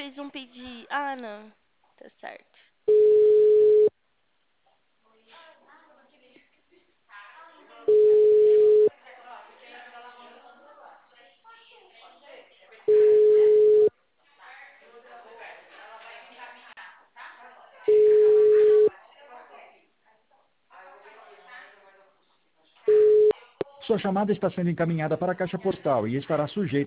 fez um pedido. Ah, não. Tá certo. Sua chamada está sendo encaminhada para a caixa postal e estará sujeita